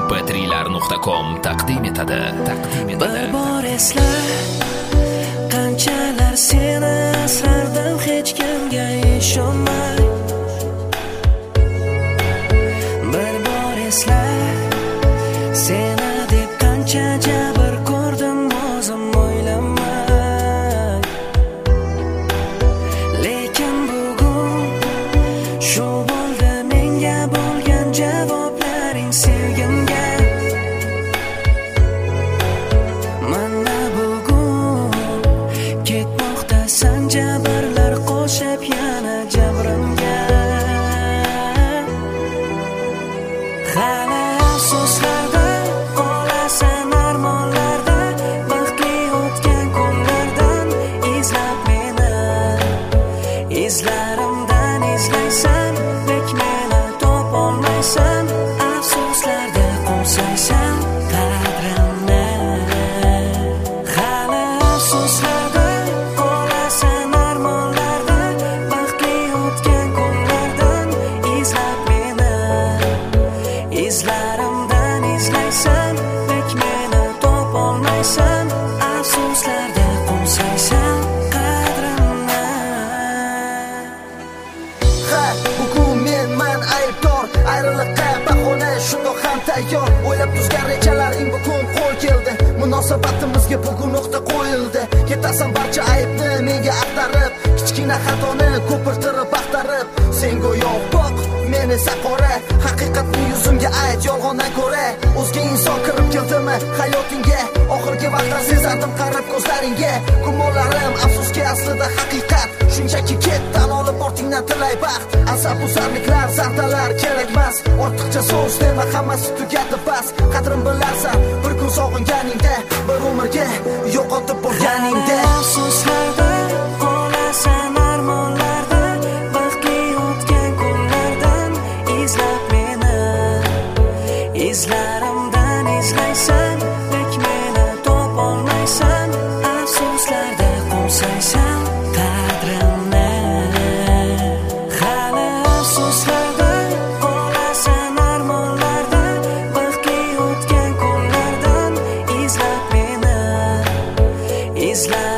mp3lar.com taqdim etadi. Bir bor esla, qanchalar seni asrardim hech kimga ishonmay. Bir bor esla, seni deb qancha jabr ko'rdim o'zim o'ylamay. Lekin bugun shu bo'ldi menga bo'lgan javoblaring sevgimga. Mana bugun ketmoqdasan jabrlar qo'shib yana jabrimga. Hali afsuslarda qolasan armonlarda, baxtli o'tgan kunlardan izlab meni. Izlarimdan izlaysan, lek meni topolmaysan. Afsuslarda qo'msaysan qadrimni. Hali afsuslarda qolasan armonlarda, baxtli o'tgan kunlardan izlab meni. Izlarimdan izlaysan, lek meni topolmaysan. Afsuslarda qo'msaysan qadrimni. Bugun men aybdor, ayriliqqa bahona shundoq ham tayyor. O'ylab tuzgan rejalaring bugun qo'l keldi. Munosabatimizga bugun nuqta qo'yildi. Ketasan barcha aybni menga ag'darib, kichkina xatoni ko'pirtirib axtarib. Sen go'yo boq, men esa qora. Haqiqatni yuzimga ayt, yolg'ondan ko'ra. O'zga inson kirib keldimi hayotingga? Oxirgi vaqtda sezardim qarab ko'zlaringga. Gumonlarim afsuski aslida haqiqat. Shunchaki ketdan olib ortingdan tilay baxt. Asabuzarliklar, zardalar kerakmas. Ortiqcha so'z dema, hammasi tugadi bas. Qadrim bilarsan, bir kun sog'inganingda, bir umrga yo'qotib bo'lganingda. Afsuslarda qolasan armonlarda, baxtli o'tgan kunlardan izlab meni. Izlarimdan izlaysan, lek meni topolmaysan. Afsuslarda qo'msaysan qadrimni. Hali afsuslarda qolasan armonlarda, baxtli o'tgan kunlardan izlab meni. Izlab